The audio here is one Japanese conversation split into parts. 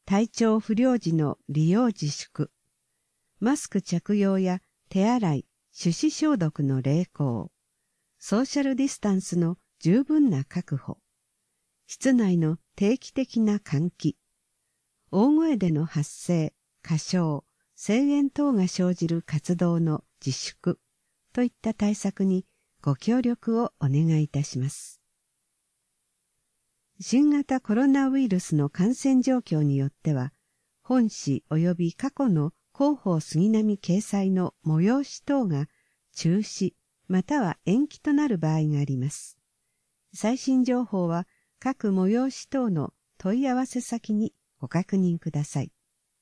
体調不良時の利用自粛、マスク着用や手洗い、手指消毒の励行、ソーシャルディスタンスの十分な確保、室内の定期的な換気、大声での発声、歌唱、声援等が生じる活動の自粛といった対策にご協力をお願いいたします。新型コロナウイルスの感染状況によっては、本誌及び過去の広報杉並掲載の催し等が中止または延期となる場合があります。最新情報は各催し等の問い合わせ先にご確認ください。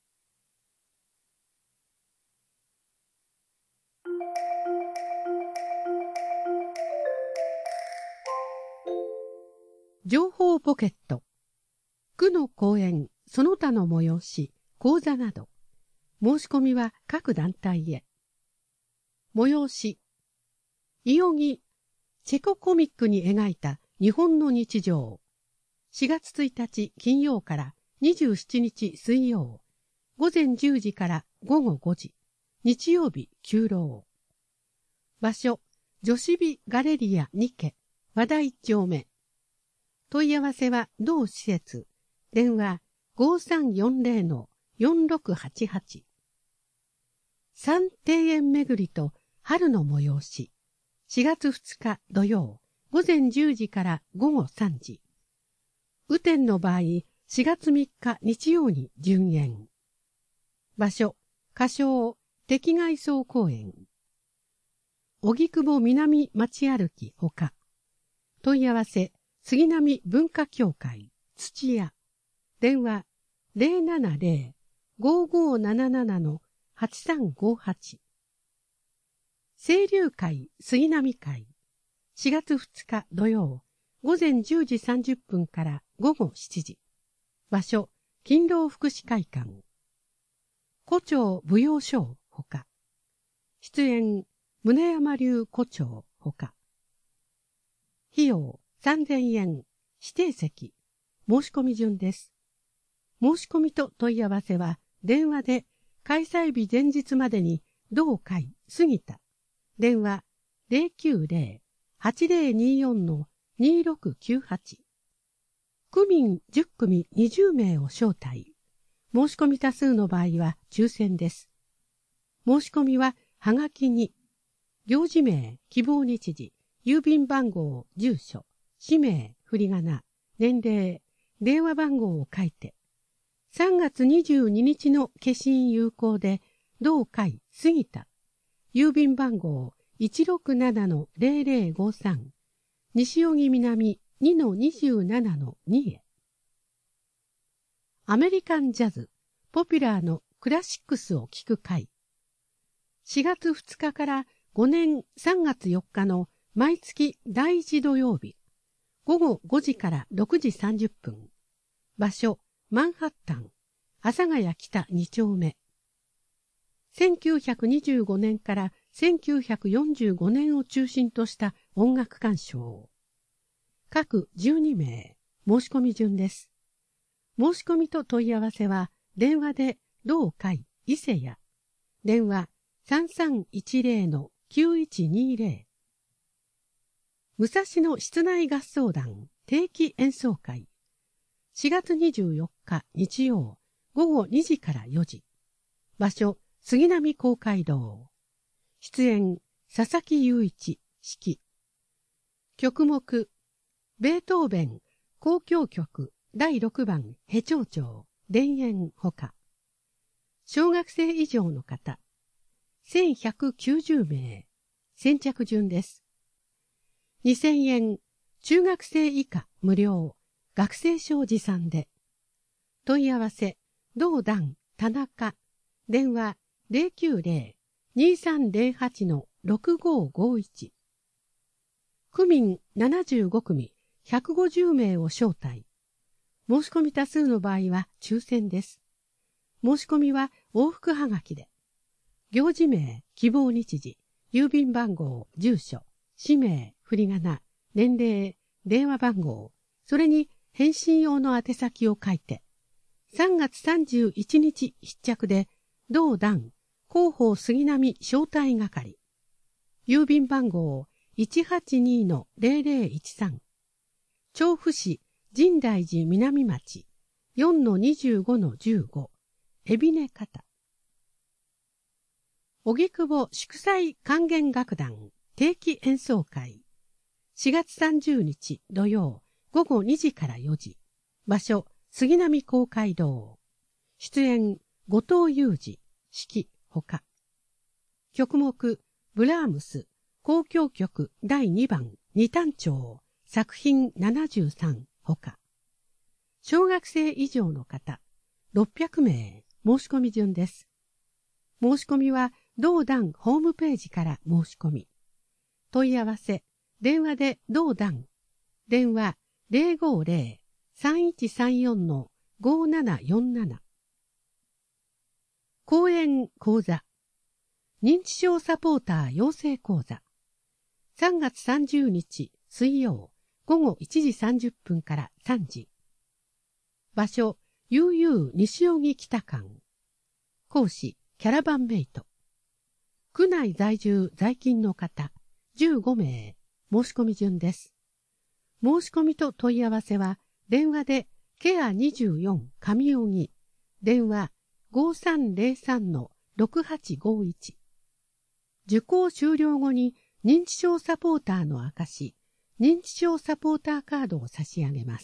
情報ポケット。区の講演、その他の催し、講座など。申し込みは各団体へ。催し。伊予木、チェココミックに描いた日本の日常。4月1日金曜から27日水曜。午前10時から午後5時。日曜日休労。場所、女子美ガレリア2家、和田1丁目。問い合わせは同施設。電話 5340-4688。三庭園巡りと春の催し。4月2日土曜、午前10時から午後3時。雨天の場合、4月3日日曜に順延。場所、仮称、敵外荘公園。荻窪南町歩きほか。問い合わせ、杉並文化協会、土屋。電話、070-5577-8358。清流会杉並会。4月2日土曜、午前10時30分から午後7時。場所、勤労福祉会館。胡蝶舞踊ショーほか。出演、宗山流胡蝶ほか。費用、3000円、指定席、申し込み順です。申し込みと問い合わせは、電話で、開催日前日までに、同会、杉田。電話、090-8024-2698。区民10組20名を招待。申し込み多数の場合は抽選です。申し込みは、はがきに、行事名、希望日時、郵便番号、住所、氏名、振り仮名、年齢、電話番号を書いて、3月22日の消印有効で、同会、杉田、郵便番号 167-0053、西荻南 2-27-2 へ。アメリカンジャズ、ポピュラーのクラシックスを聴く会。4月2日から5年3月4日の毎月第1土曜日。午後5時から6時30分。場所、マンハッタン、阿佐ヶ谷北2丁目。1925年から1945年を中心とした音楽鑑賞。各12名、申し込み順です。申し込みと問い合わせは、電話で同会伊勢屋。電話 3310-9120。武蔵野室内合奏団定期演奏会。4月24日日曜午後2時から4時。場所、杉並公会堂。出演、佐々木雄一、指揮。曲目、ベートーベン、交響曲第6番、ヘ長調、田園ほか。小学生以上の方。1190名。先着順です。2000円、中学生以下無料、学生証持参で。問い合わせ、同団、田中、電話090-2308-6551。区民75組150名を招待。申し込み多数の場合は抽選です。申し込みは往復はがきで。行事名、希望日時、郵便番号、住所、氏名、振り仮名、年齢、電話番号、それに返信用の宛先を書いて、 3月31日必着で、同団広報杉並招待係。郵便番号 182-0013。調布市深大寺南町 4-25-15。海老根方。荻窪祝祭管弦楽団定期演奏会。4月30日土曜午後2時から4時。場所、杉並公会堂。出演、後藤祐二、指揮、ほか。曲目、ブラームス、交響曲第2番、二単調、作品73、ほか。小学生以上の方、600名、申し込み順です。申し込みは、同団ホームページから申し込み。問い合わせ、電話で同団。電話050-3134-5747。講演講座。認知症サポーター養成講座。3月30日水曜午後1時30分から3時。場所、悠々西荻北館。講師、キャラバンメイト。区内在住在勤の方、15名、申し込み順です。申し込みと問い合わせは、電話で、ケア24上荻、電話 5303-6851。受講終了後に認知症サポーターの証、認知症サポーターカードを差し上げます。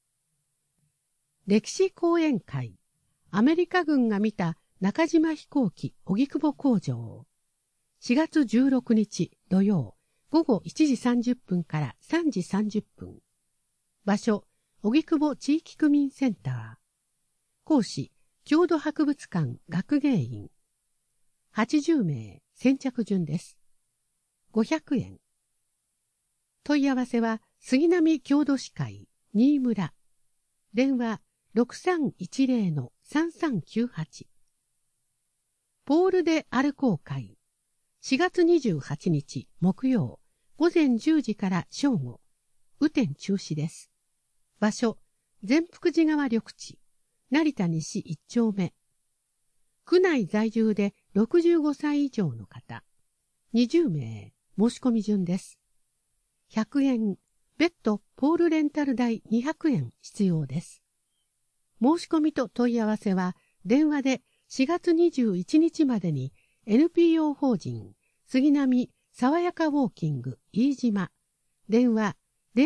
歴史講演会、アメリカ軍が見た中島飛行機荻窪工場。4月16日土曜午後1時30分から3時30分。場所、荻窪地域区民センター。講師、郷土博物館学芸員。80名、先着順です。500円。問い合わせは、杉並郷土史会、新村。電話、6310-3398。ポール・デ・アルコー会。4月28日木曜午前10時から正午。雨天中止です。場所、善福寺川緑地、成田西1丁目。区内在住で65歳以上の方、20名、申し込み順です。100円、別途ポールレンタル代200円必要です。申し込みと問い合わせは、電話で4月21日までに NPO 法人杉並爽やかウォーキング飯島、電話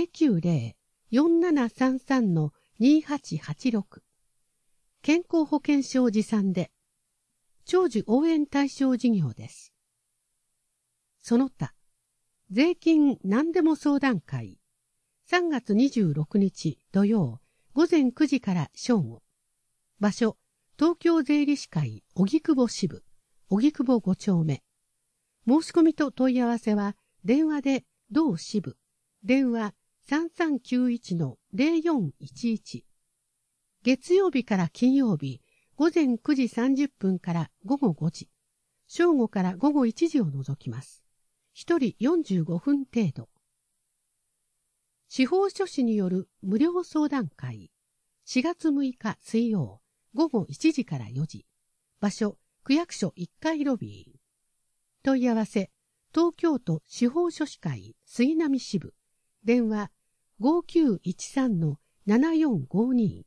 090-4733-2886。健康保険証持参で、長寿応援対象事業です。その他、税金何でも相談会、3月26日土曜午前9時から正午。場所、東京税理士会荻窪支部、荻窪5丁目。申し込みと問い合わせは、電話で同支部、電話3391-0411。月曜日から金曜日、午前9時30分から午後5時、正午から午後1時を除きます。1人45分程度。司法書士による無料相談会、4月6日水曜、午後1時から4時。場所、区役所1階ロビー。問い合わせ、東京都司法書士会杉並支部。電話、5913-7452。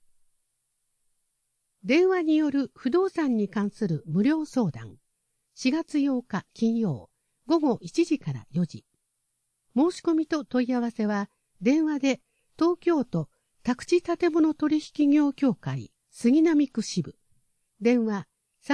電話による不動産に関する無料相談。4月8日金曜、午後1時から4時。申し込みと問い合わせは、電話で東京都宅地建物取引業協会杉並区支部。電話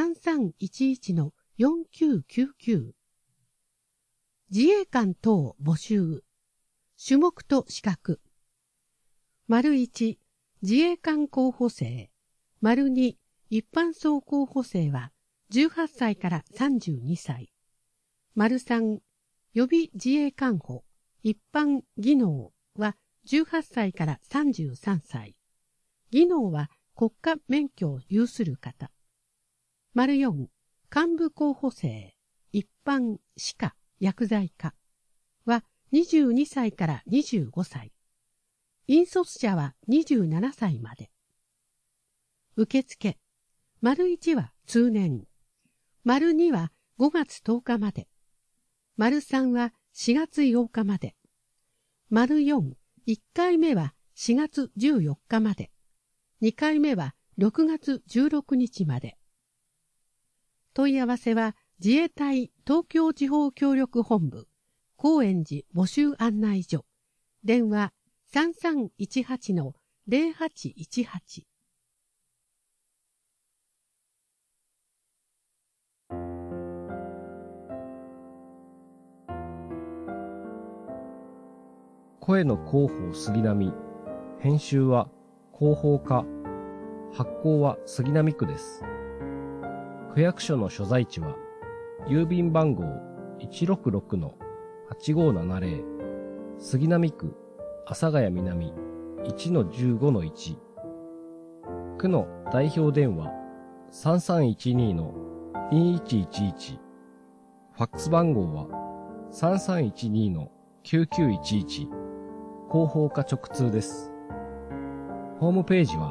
3311-4999。自衛官等募集。種目と資格。1、自衛官候補生。2、一般層候補生は18歳から32歳。3、予備自衛官補。一般技能は18歳から33歳。技能は国家免許を有する方。4、幹部候補生。一般歯科薬剤科は22歳から25歳。引率者は27歳まで。 受付。丸1は通年。丸2は5月10日まで。丸3は4月8日まで。丸4、1回目は4月14日まで。2回目は6月16日まで。問い合わせは自衛隊東京地方協力本部高円寺募集案内所電話 3318-0818。 声の広報杉並。編集は広報課。発行は杉並区です。区役所の所在地は郵便番号 166-8570 杉並区阿佐ヶ谷南 1-15-1。区の代表電話 3312-2111。ファックス番号は 3312-9911。広報課直通です。ホームページは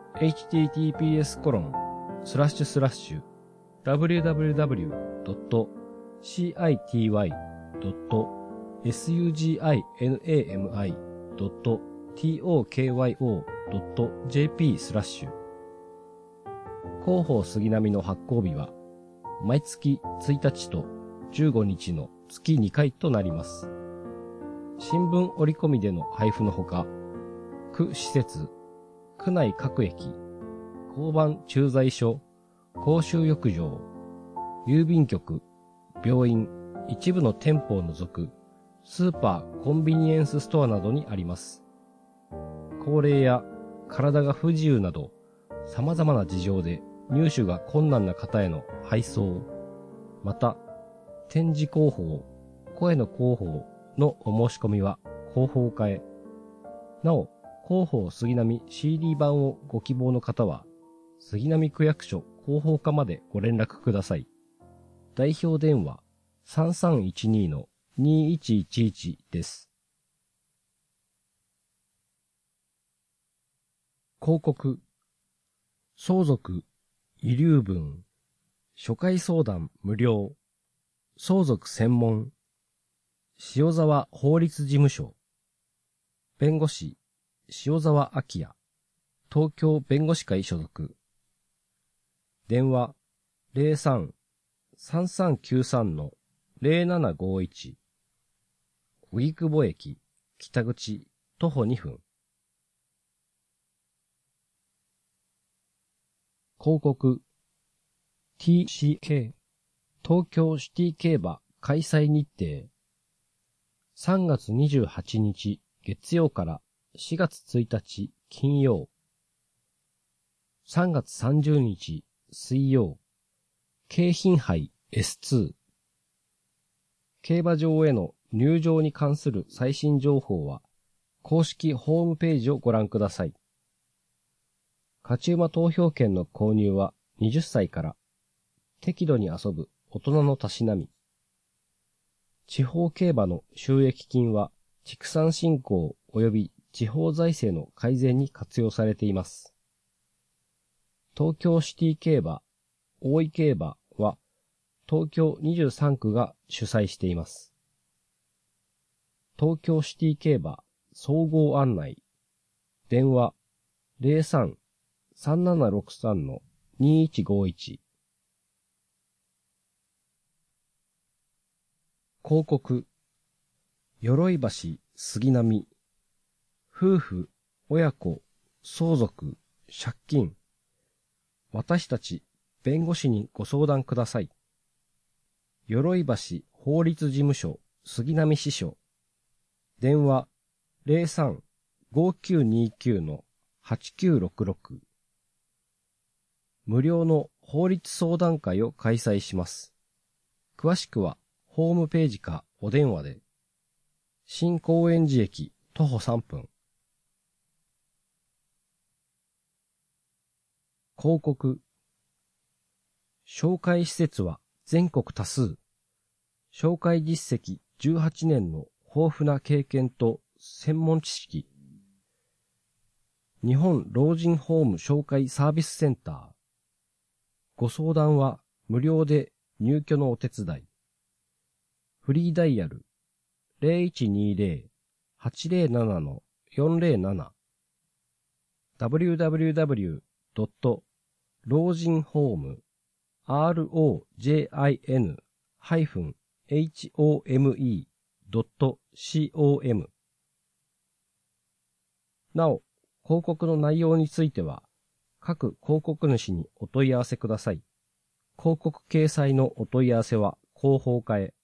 https://www.city.city.tokyo.jp/。広報杉並の発行日は毎月1日と15日の月2回となります。新聞折り込みでの配布のほか、区施設、区内各駅、交番駐在所、公衆浴場、郵便局、病院、一部の店舗を除くスーパー、コンビニエンスストアなどにあります。高齢や体が不自由など様々な事情で入手が困難な方への配送、また展示広報、声の広報のお申し込みは広報課へ。なお、広報杉並 CD 版をご希望の方は、杉並区役所広報課までご連絡ください。代表電話 3312-2111 です。広告。相続、遺留分、初回相談無料、相続専門、塩沢法律事務所、弁護士、塩沢明也、東京弁護士会所属。電話 03-3393-0751。荻窪駅、北口、徒歩2分。広告。TCK、東京シティ競馬開催日程。3月28日月曜から4月1日金曜。3月30日水曜。京浜杯 S2。競馬場への入場に関する最新情報は公式ホームページをご覧ください。勝ち馬投票券の購入は20歳から。適度に遊ぶ大人のたしなみ。地方競馬の収益金は畜産振興及び地方財政の改善に活用されています。東京シティ競馬、大井競馬は東京23区が主催しています。東京シティ競馬総合案内。電話 03-3763-2151。広告。鎧橋杉並。夫婦、親子、相続、借金。私たち弁護士にご相談ください。鎧橋法律事務所杉並支所。電話 03-5929-8966。無料の法律相談会を開催します。詳しくはホームページかお電話で。新高円寺駅徒歩3分。広告。紹介施設は全国多数。紹介実績18年の豊富な経験と専門知識。 日本老人ホーム紹介サービスセンター。ご相談は無料で入居のお手伝い。フリーダイヤル 0120-807-407 www.rojin-home.com なお、広告の内容については、各広告主にお問い合わせください。広告掲載のお問い合わせは広報課へ。